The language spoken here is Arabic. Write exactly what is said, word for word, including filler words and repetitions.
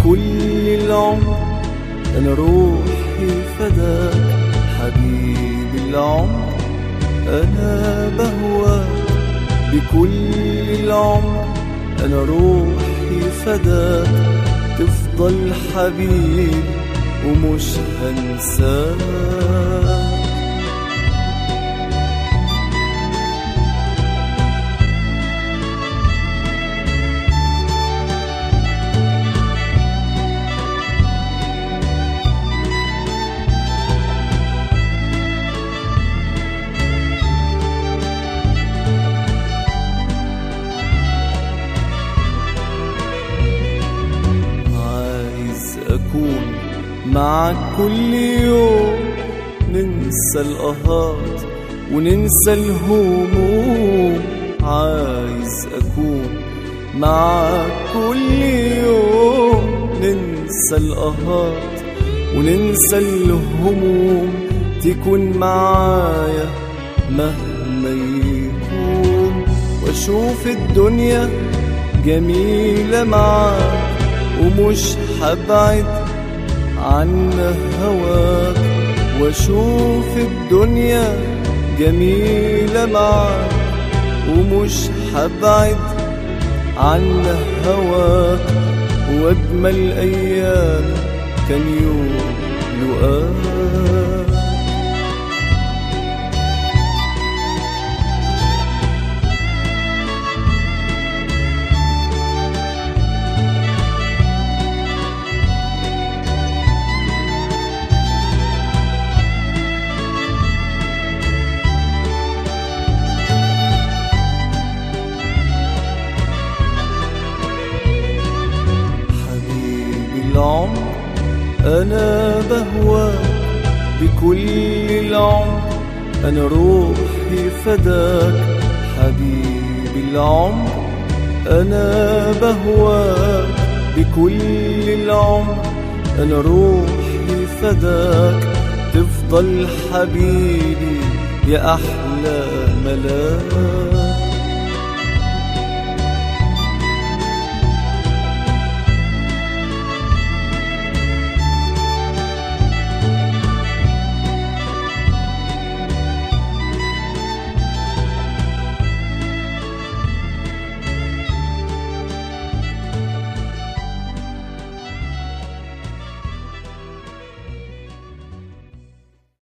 بكل العمر أنا روحي فداك حبيبي العمر أنا بهواك بكل العمر أنا روحي فداك تفضل حبيبي ومش هنساك. أكون معك كل يوم ننسى القهات وننسى الهموم. عايز أكون معك كل يوم ننسى القهات وننسى الهموم. تكون معايا مهما يكون واشوف الدنيا جميلة معاك ومش حبعد عن هواك. واشوف الدنيا جميلة معاك ومش حبعد عن هواك. واجمل ايام كان يوم لقاك. العمر أنا بهواك بكل العمر أنا روحي فداك حبيبي العمر أنا بهواك بكل العمر أنا روحي فداك تفضل حبيبي يا أحلى ملاك.